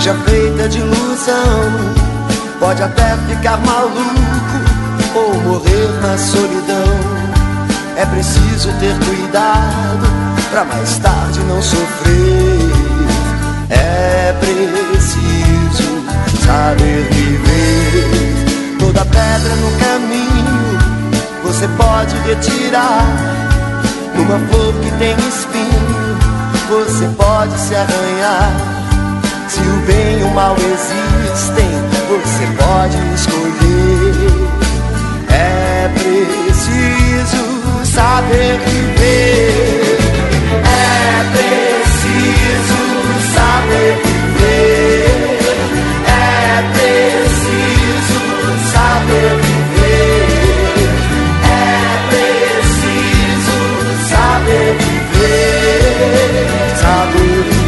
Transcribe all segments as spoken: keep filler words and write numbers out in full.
seja feita de ilusão. Pode até ficar maluco ou morrer na solidão. É preciso ter cuidado pra mais tarde não sofrer. É preciso saber viver. Toda pedra no caminho você pode retirar. Numa flor que tem espinho você pode se arranhar. Se o bem e o mal existem, você pode escolher. É preciso saber viver. É preciso saber viver. É preciso saber viver. É preciso saber viver. Saber viver.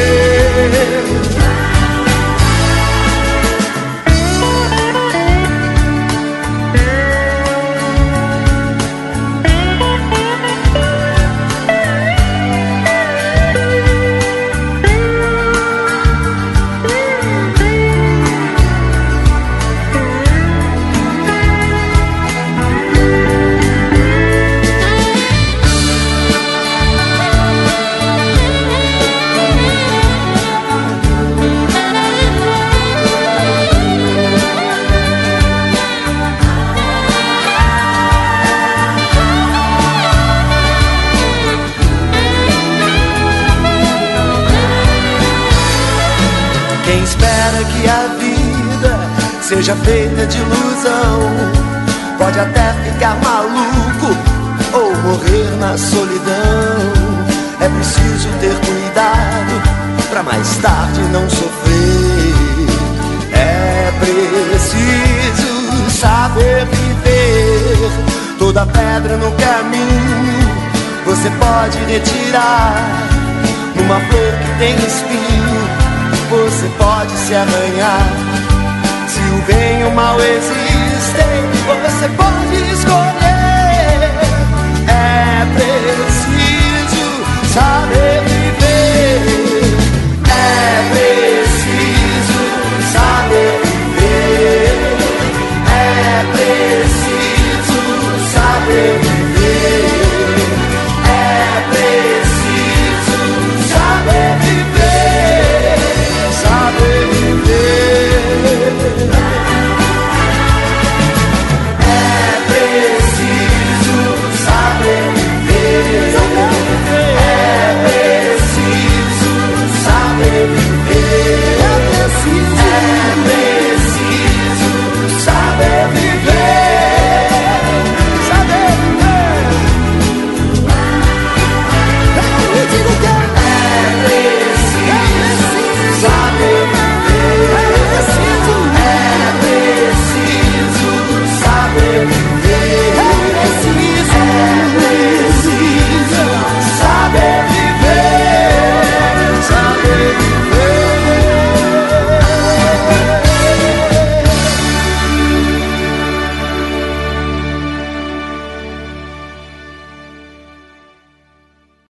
Quem espera que a vida seja feita de ilusão pode até ficar maluco ou morrer na solidão. É preciso ter cuidado pra mais tarde não sofrer. É preciso saber viver. Toda pedra no caminho você pode retirar. Numa flor que tem espinho você pode se arranhar. Se o bem e o mal existem, você pode escolher. É preciso